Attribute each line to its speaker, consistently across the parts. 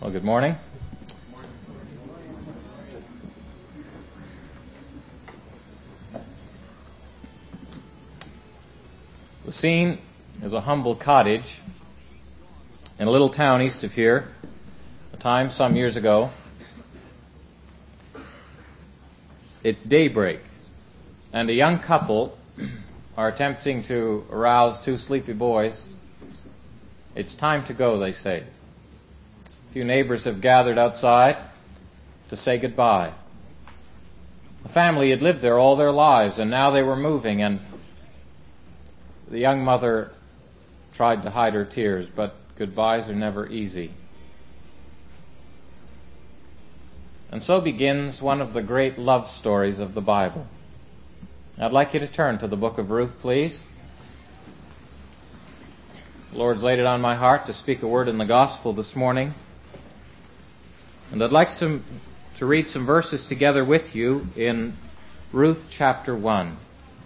Speaker 1: Well, good morning. The scene is a humble cottage in a little town east of here, a time some years ago. It's daybreak, and a young couple are attempting to arouse two sleepy boys. It's time to go, they say. A few neighbors have gathered outside to say goodbye. The family had lived there all their lives, and now they were moving, and the young mother tried to hide her tears, but goodbyes are never easy. And so begins one of the great love stories of the Bible. I'd like you to turn to the book of Ruth, please. The Lord's laid it on my heart to speak a word in the gospel this morning. And I'd like to read some verses together with you in Ruth chapter 1.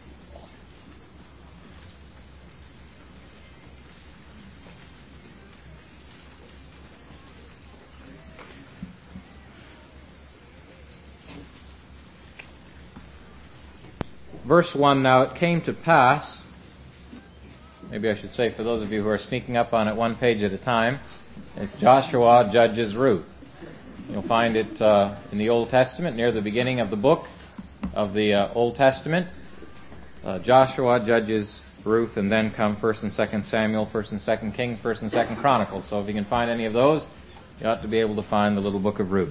Speaker 1: Verse 1, now it came to pass, maybe I should say for those of you who are sneaking up on it one page at a time, it's Joshua judges Ruth. You'll find it in the Old Testament, near the beginning of the book of the Old Testament. Joshua judges Ruth, and then come 1st and 2nd Samuel, 1st and 2nd Kings, 1st and 2nd Chronicles. So if you can find any of those, you ought to be able to find the little book of Ruth.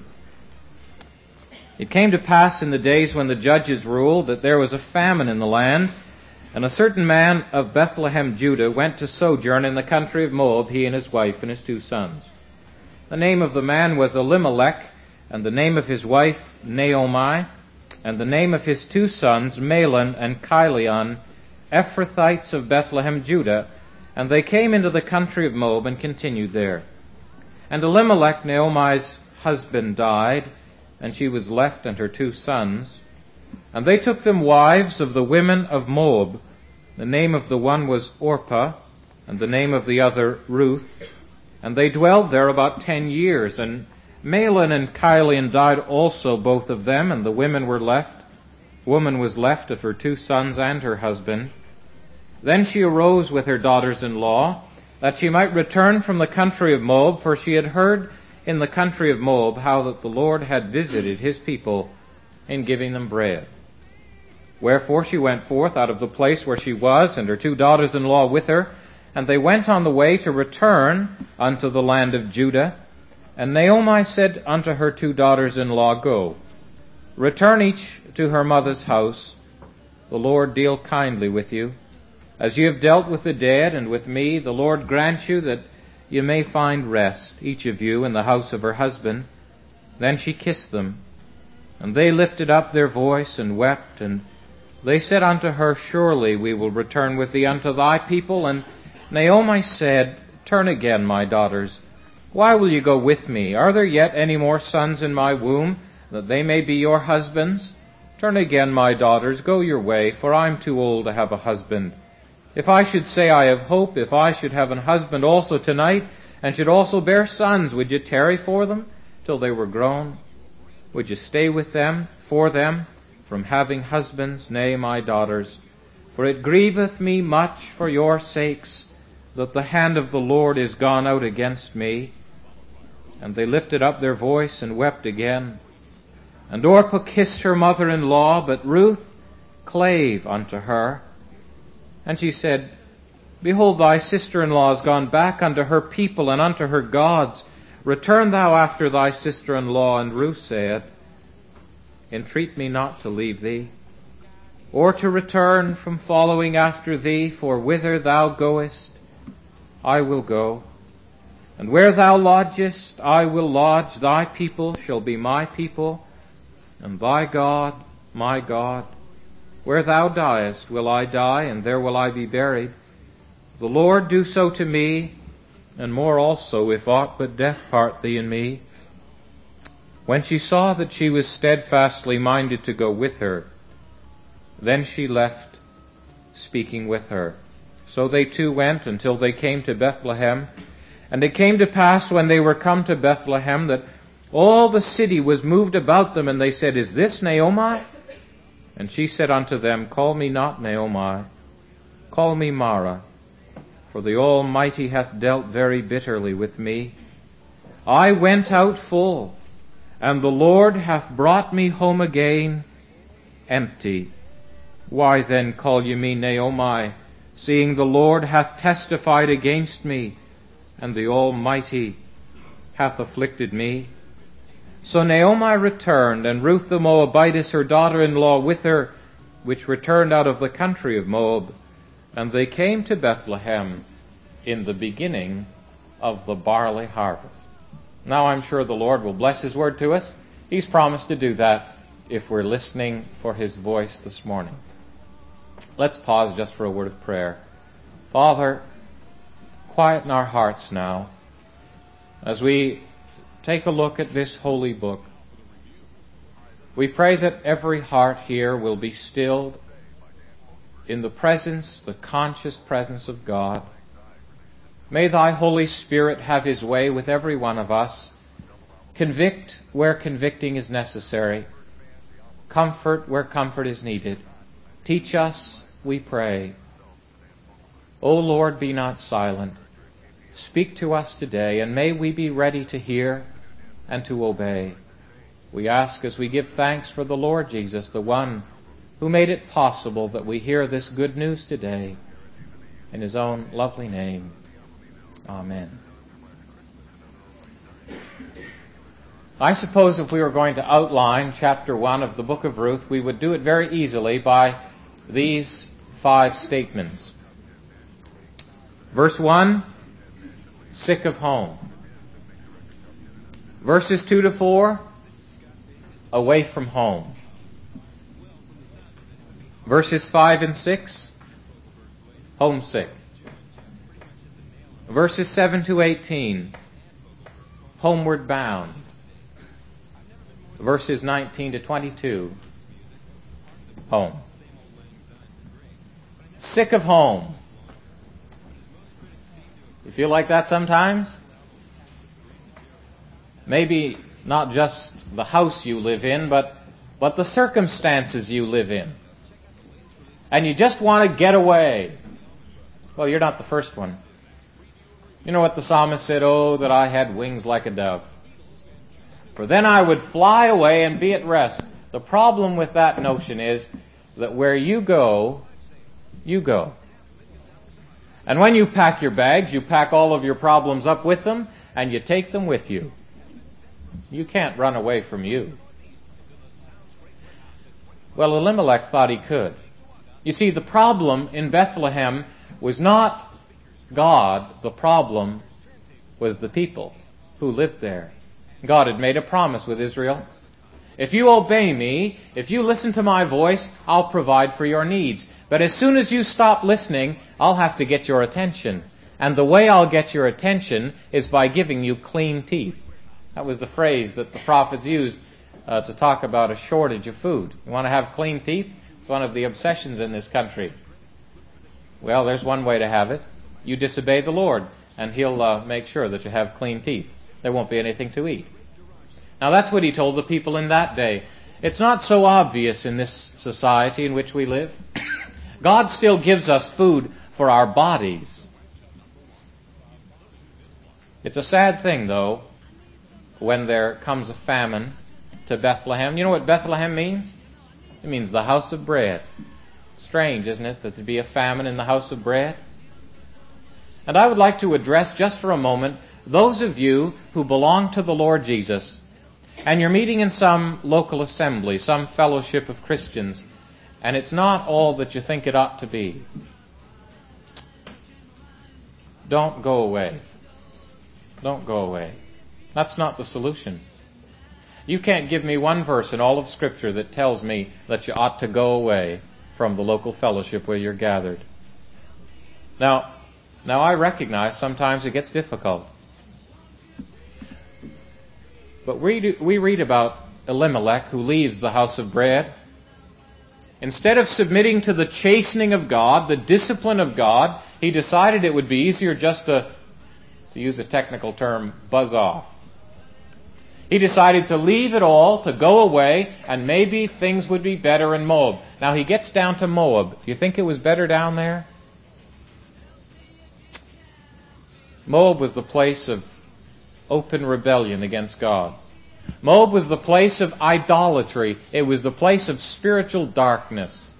Speaker 1: It came to pass in the days when the judges ruled that there was a famine in the land, and a certain man of Bethlehem, Judah, went to sojourn in the country of Moab, he and his wife and his 2 sons. The name of the man was Elimelech, and the name of his wife Naomi, and the name of his 2 sons Mahlon and Chilion, Ephrathites of Bethlehem, Judah, and they came into the country of Moab and continued there. And Elimelech, Naomi's husband, died, and she was left and her 2 sons. And they took them wives of the women of Moab. The name of the one was Orpah, and the name of the other Ruth. And they dwelled there about 10 years. And Mahlon and Chilion died also, both of them, and the woman was left of her 2 sons and her husband. Then she arose with her daughters-in-law, that she might return from the country of Moab, for she had heard in the country of Moab how that the Lord had visited his people in giving them bread. Wherefore she went forth out of the place where she was, and her 2 daughters-in-law with her, and they went on the way to return unto the land of Judah. And Naomi said unto her 2 daughters-in-law, Go, return each to her mother's house. The Lord deal kindly with you. As you have dealt with the dead and with me, the Lord grant you that you may find rest, each of you, in the house of her husband. Then she kissed them, and they lifted up their voice and wept. And they said unto her, Surely we will return with thee unto thy people. And Naomi said, Turn again, my daughters. Why will you go with me? Are there yet any more sons in my womb, that they may be your husbands? Turn again, my daughters, go your way, for I am too old to have a husband. If I should say I have hope, if I should have an husband also tonight, and should also bear sons, would you tarry for them till they were grown? Would you stay with them, for them, from having husbands? Nay, my daughters, for it grieveth me much for your sakes, that the hand of the Lord is gone out against me. And they lifted up their voice and wept again. And Orpah kissed her mother-in-law, but Ruth clave unto her. And she said, Behold, thy sister-in-law is gone back unto her people and unto her gods. Return thou after thy sister-in-law. And Ruth said, Entreat me not to leave thee, or to return from following after thee, for whither thou goest, I will go. And where thou lodgest, I will lodge. Thy people shall be my people, and thy God, my God. Where thou diest will I die, and there will I be buried. The Lord do so to me, and more also, if aught but death part thee and me. When she saw that she was steadfastly minded to go with her, then she left, speaking with her. So they two went until they came to Bethlehem. And it came to pass when they were come to Bethlehem that all the city was moved about them, and they said, Is this Naomi? And she said unto them, Call me not Naomi, call me Mara, for the Almighty hath dealt very bitterly with me. I went out full, and the Lord hath brought me home again empty. Why then call ye me Naomi, seeing the Lord hath testified against me, and the Almighty hath afflicted me? So Naomi returned, and Ruth the Moabitess, her daughter-in-law, with her, which returned out of the country of Moab. And they came to Bethlehem in the beginning of the barley harvest. Now I'm sure the Lord will bless His word to us. He's promised to do that if we're listening for His voice this morning. Let's pause just for a word of prayer. Father, quieten our hearts now as we take a look at this holy book. We pray that every heart here will be stilled in the presence, the conscious presence of God. May Thy Holy Spirit have His way with every one of us. Convict where convicting is necessary. Comfort where comfort is needed. Teach us, we pray. O Lord, be not silent. Speak to us today, and may we be ready to hear and to obey. We ask as we give thanks for the Lord Jesus, the one who made it possible that we hear this good news today. In His own lovely name. Amen. I suppose if we were going to outline chapter 1 of the book of Ruth, we would do it very easily by these 5 statements. Verse 1, sick of home. Verses 2 to 4, away from home. Verses 5 and 6, homesick. Verses 7 to 18, homeward bound. Verses 19 to 22, home. Sick of home. You feel like that sometimes? Maybe not just the house you live in, but the circumstances you live in. And you just want to get away. Well, you're not the first one. You know what the psalmist said? Oh, that I had wings like a dove. For then I would fly away and be at rest. The problem with that notion is that where you go, you go. And when you pack your bags, you pack all of your problems up with them, and you take them with you. You can't run away from you. Well, Elimelech thought he could. You see, the problem in Bethlehem was not God. The problem was the people who lived there. God had made a promise with Israel. If you obey me, if you listen to my voice, I'll provide for your needs. But as soon as you stop listening, I'll have to get your attention. And the way I'll get your attention is by giving you clean teeth. That was the phrase that the prophets used to talk about a shortage of food. You want to have clean teeth? It's one of the obsessions in this country. Well, there's one way to have it. You disobey the Lord, and He'll make sure that you have clean teeth. There won't be anything to eat. Now that's what He told the people in that day. It's not so obvious in this society in which we live. God still gives us food for our bodies. It's a sad thing, though, when there comes a famine to Bethlehem. You know what Bethlehem means? It means the house of bread. Strange, isn't it, that there'd be a famine in the house of bread? And I would like to address just for a moment those of you who belong to the Lord Jesus, and you're meeting in some local assembly, some fellowship of Christians, and it's not all that you think it ought to be. Don't go away. Don't go away. That's not the solution. You can't give me one verse in all of Scripture that tells me that you ought to go away from the local fellowship where you're gathered. Now I recognize sometimes it gets difficult. But we read about Elimelech who leaves the house of bread. Instead of submitting to the chastening of God, the discipline of God, he decided it would be easier just to to use a technical term, buzz off. He decided to leave it all, to go away, and maybe things would be better in Moab. Now he gets down to Moab. Do you think it was better down there? Moab was the place of open rebellion against God. Moab was the place of idolatry. It was the place of spiritual darkness.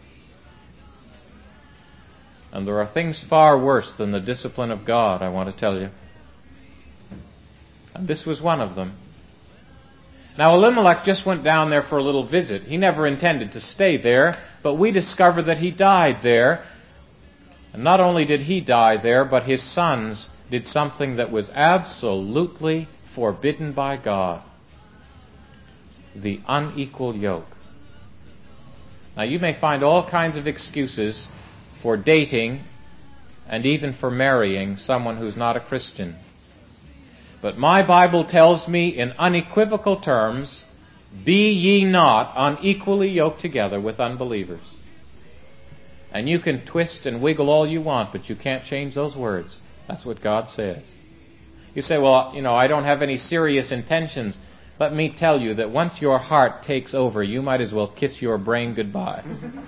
Speaker 1: And there are things far worse than the discipline of God, I want to tell you. And this was one of them. Now Elimelech just went down there for a little visit. He never intended to stay there, but we discover that he died there. And not only did he die there, but his sons did something that was absolutely forbidden by God. The unequal yoke. Now you may find all kinds of excuses for dating and even for marrying someone who's not a Christian. But my Bible tells me in unequivocal terms, be ye not unequally yoked together with unbelievers. And you can twist and wiggle all you want, but you can't change those words. That's what God says. You say, well, I don't have any serious intentions. Let me tell you that once your heart takes over, you might as well kiss your brain goodbye.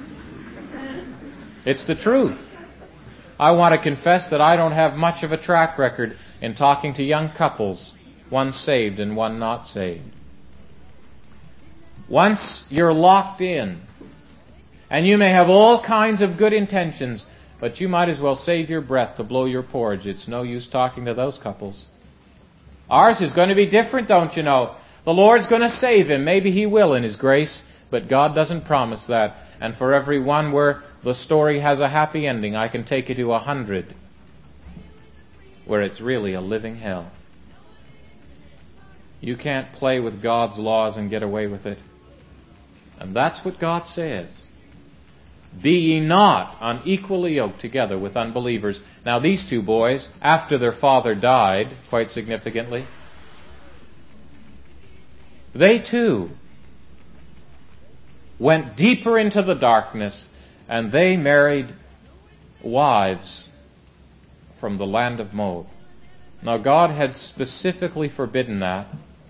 Speaker 1: It's the truth. I want to confess that I don't have much of a track record in talking to young couples, one saved and one not saved. Once you're locked in, and you may have all kinds of good intentions, but you might as well save your breath to blow your porridge. It's no use talking to those couples. Ours is going to be different, don't you know? The Lord's going to save him. Maybe he will in his grace, but God doesn't promise that. And for every one where the story has a happy ending, I can take you to 100 where it's really a living hell. You can't play with God's laws and get away with it. And that's what God says. Be ye not unequally yoked together with unbelievers. Now these two boys, after their father died, quite significantly, they too went deeper into the darkness, and they married wives from the land of Moab. Now God had specifically forbidden that,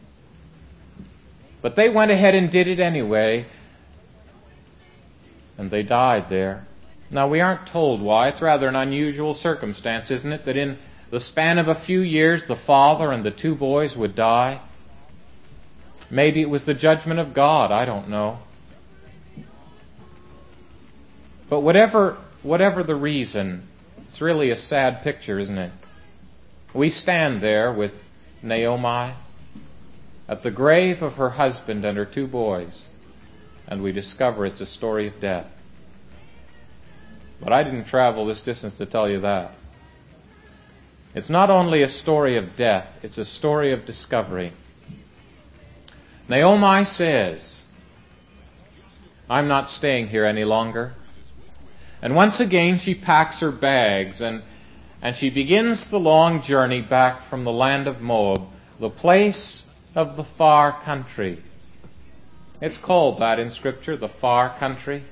Speaker 1: but they went ahead and did it anyway, and they died there. Now we aren't told why. It's rather an unusual circumstance, isn't it, that in the span of a few years the father and the two boys would die. Maybe it was the judgment of God, I don't know. But whatever the reason, it's really a sad picture, isn't it? We stand there with Naomi at the grave of her husband and her two boys, and we discover it's a story of death. But I didn't travel this distance to tell you that. It's not only a story of death, it's a story of discovery. Naomi says, I'm not staying here any longer. And once again she packs her bags and she begins the long journey back from the land of Moab, the place of the far country. It's called that in Scripture, the far country.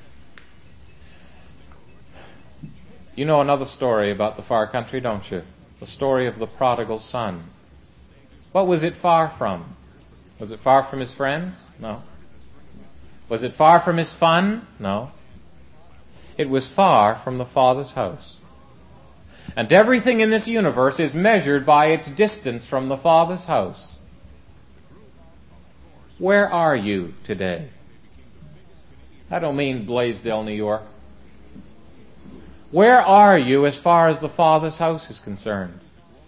Speaker 1: You know another story about the far country, don't you? The story of the prodigal son. What was it far from? Was it far from his friends? No. Was it far from his fun? No. It was far from the Father's house. And everything in this universe is measured by its distance from the Father's house. Where are you today? I don't mean Blaisdell, New York. Where are you as far as the Father's house is concerned?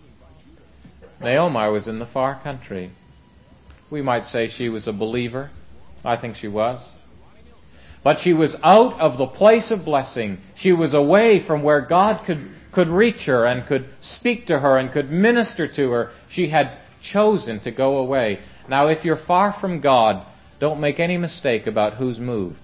Speaker 1: Naomi was in the far country. We might say she was a believer. I think she was. But she was out of the place of blessing. She was away from where God could reach her and could speak to her and could minister to her. She had chosen to go away. Now, if you're far from God, don't make any mistake about who's moved.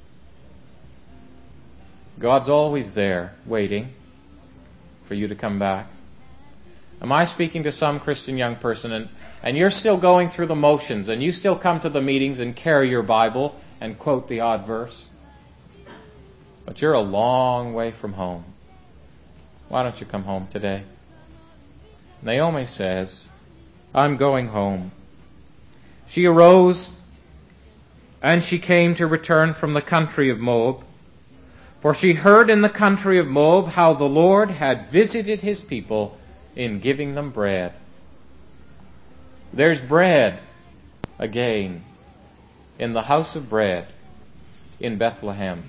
Speaker 1: God's always there, waiting for you to come back. Am I speaking to some Christian young person and you're still going through the motions and you still come to the meetings and carry your Bible and quote the odd verse? But you're a long way from home. Why don't you come home today? Naomi says, I'm going home. She arose and she came to return from the country of Moab, for she heard in the country of Moab how the Lord had visited his people in giving them bread. There's bread again in the house of bread in Bethlehem.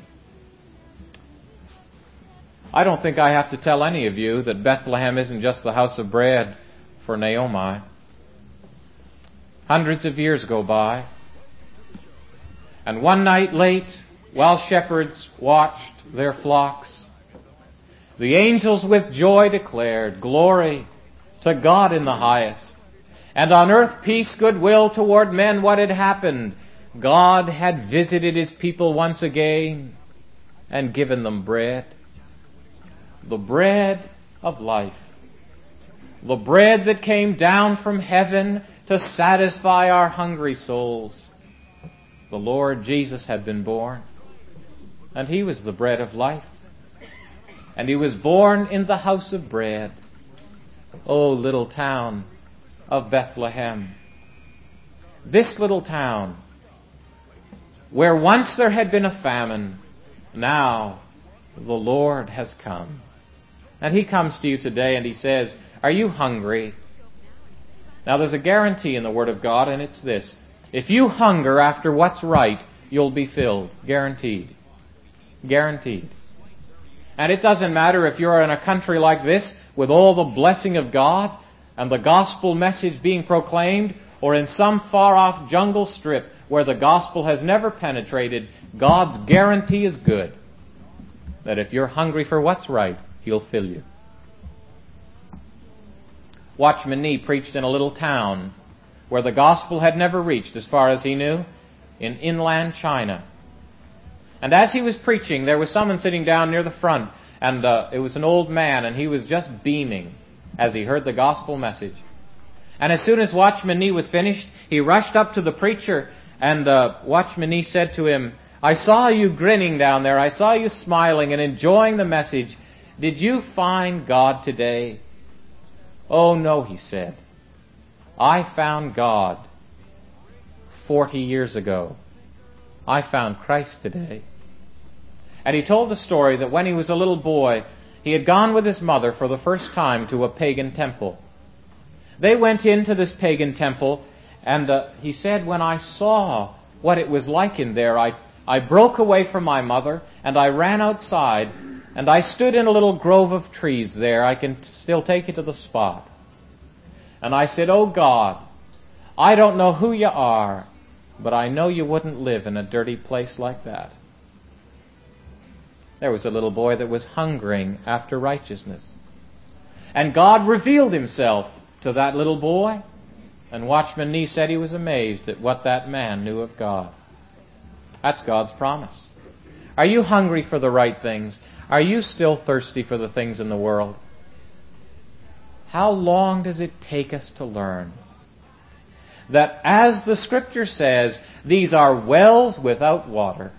Speaker 1: I don't think I have to tell any of you that Bethlehem isn't just the house of bread for Naomi. Hundreds of years go by, and one night late, while shepherds watched their flocks, the angels with joy declared, Glory to God in the highest, and on earth peace, goodwill toward men. What had happened? God had visited his people once again and given them bread. The bread of life. The bread that came down from heaven to satisfy our hungry souls. The Lord Jesus had been born, and he was the bread of life. And he was born in the house of bread. Oh, little town of Bethlehem. This little town, where once there had been a famine, now the Lord has come. And he comes to you today and he says, are you hungry? Now there's a guarantee in the Word of God, and it's this. If you hunger after what's right, you'll be filled. Guaranteed. Guaranteed. And it doesn't matter if you're in a country like this with all the blessing of God and the gospel message being proclaimed, or in some far-off jungle strip where the gospel has never penetrated. God's guarantee is good. That if you're hungry for what's right, he'll fill you. Watchman Nee preached in a little town where the gospel had never reached, as far as he knew, in inland China. And as he was preaching, there was someone sitting down near the front, and it was an old man, and he was just beaming as he heard the gospel message. And as soon as Watchman Nee was finished, he rushed up to the preacher, and Watchman Nee said to him, I saw you grinning down there. I saw you smiling and enjoying the message. Did you find God today? Oh, no, he said. I found God 40 years ago. I found Christ today. And he told the story that when he was a little boy, he had gone with his mother for the first time to a pagan temple. They went into this pagan temple, and he said, when I saw what it was like in there, I broke away from my mother, and I ran outside, and I stood in a little grove of trees there. I can still take you to the spot. And I said, oh God, I don't know who you are, but I know you wouldn't live in a dirty place like that. There was a little boy that was hungering after righteousness. And God revealed himself to that little boy. And Watchman Nee said he was amazed at what that man knew of God. That's God's promise. Are you hungry for the right things? Are you still thirsty for the things in the world? How long does it take us to learn that, as the Scripture says, these are wells without water?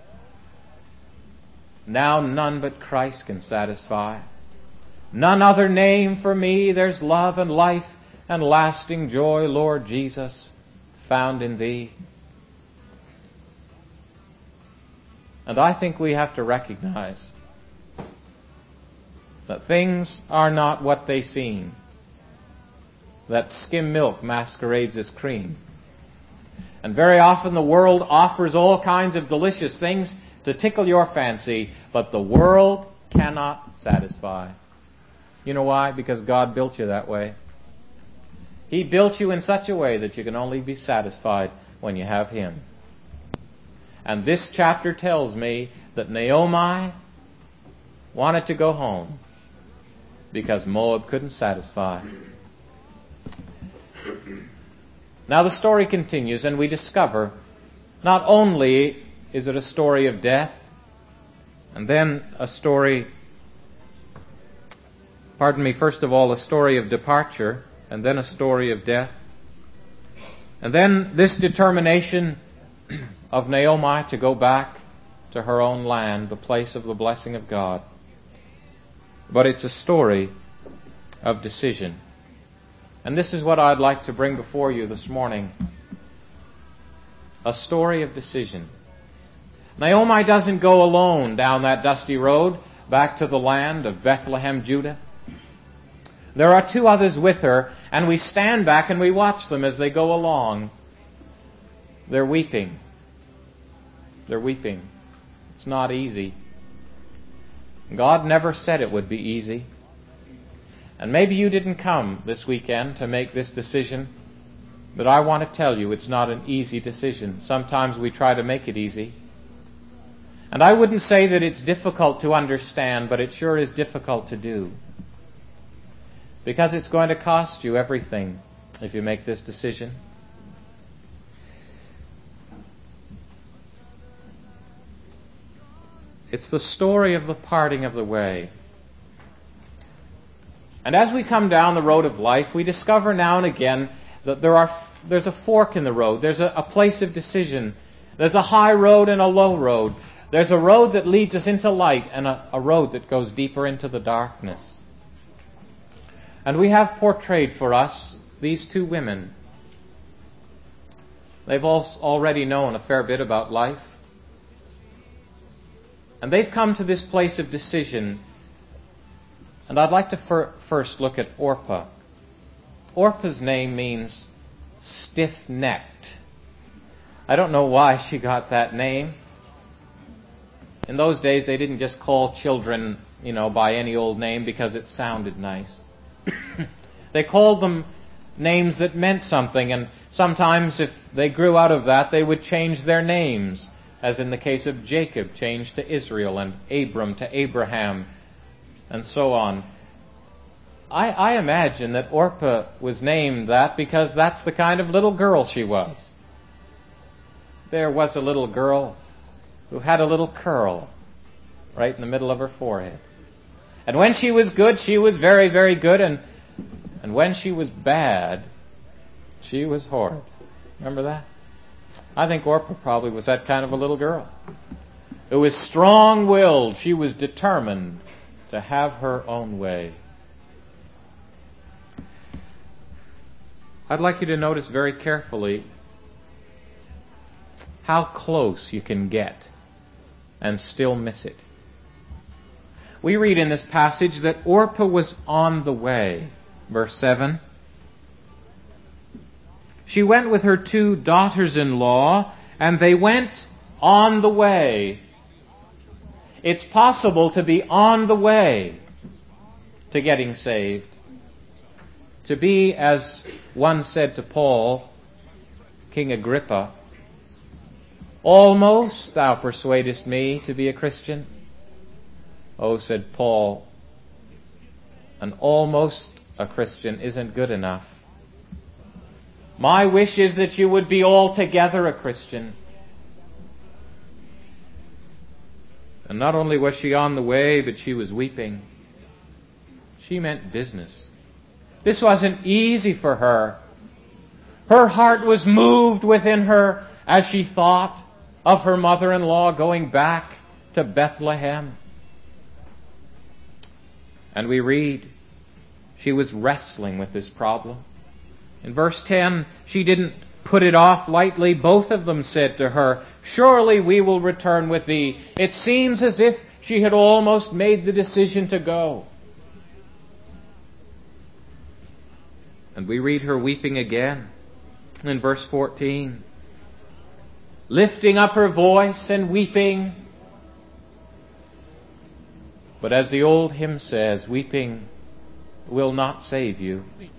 Speaker 1: Now none but Christ can satisfy. None other name for me. There's love and life and lasting joy, Lord Jesus, found in Thee. And I think we have to recognize that things are not what they seem, that skim milk masquerades as cream. And very often the world offers all kinds of delicious things to tickle your fancy, but the world cannot satisfy. You know why? Because God built you that way. He built you in such a way that you can only be satisfied when you have Him. And this chapter tells me that Naomi wanted to go home because Moab couldn't satisfy. Now the story continues, and we discover not only is it a story of death, and then first of all, a story of departure, and then a story of death. And then this determination of Naomi to go back to her own land, the place of the blessing of God. But it's a story of decision. And this is what I'd like to bring before you this morning. A story of decision. Naomi doesn't go alone down that dusty road back to the land of Bethlehem, Judah. There are two others with her, and we stand back and we watch them as they go along. They're weeping. They're weeping. It's not easy. God never said it would be easy. And maybe you didn't come this weekend to make this decision, but I want to tell you it's not an easy decision. Sometimes we try to make it easy. And I wouldn't say that it's difficult to understand, but it sure is difficult to do. Because it's going to cost you everything if you make this decision. It's the story of the parting of the way. And as we come down the road of life, we discover now and again that there's a fork in the road. There's a place of decision. There's a high road and a low road. There's a road that leads us into light and a road that goes deeper into the darkness. And we have portrayed for us these two women. They've already known a fair bit about life. And they've come to this place of decision. And I'd like to first look at Orpah. Orpah's name means stiff-necked. I don't know why she got that name. In those days, they didn't just call children, by any old name because it sounded nice. They called them names that meant something, and sometimes if they grew out of that, they would change their names, as in the case of Jacob, changed to Israel, and Abram to Abraham, and so on. I imagine that Orpah was named that because that's the kind of little girl she was. There was a little girl who had a little curl right in the middle of her forehead. And when she was good, she was very, very good, and when she was bad, she was horrid. Remember that? I think Orpah probably was that kind of a little girl who was strong-willed. She was determined to have her own way. I'd like you to notice very carefully how close you can get and still miss it. We read in this passage that Orpah was on the way. Verse 7. She went with her 2 daughters-in-law, and they went on the way. It's possible to be on the way to getting saved. To be, as one said to Paul, King Agrippa, "Almost thou persuadest me to be a Christian." Oh, said Paul, an almost a Christian isn't good enough. My wish is that you would be altogether a Christian. And not only was she on the way, but she was weeping. She meant business. This wasn't easy for her. Her heart was moved within her as she thought of her mother-in-law going back to Bethlehem. And we read, she was wrestling with this problem. In verse 10, she didn't put it off lightly. Both of them said to her, "Surely we will return with thee." It seems as if she had almost made the decision to go. And we read her weeping again in verse 14. Lifting up her voice and weeping. But as the old hymn says, weeping will not save you.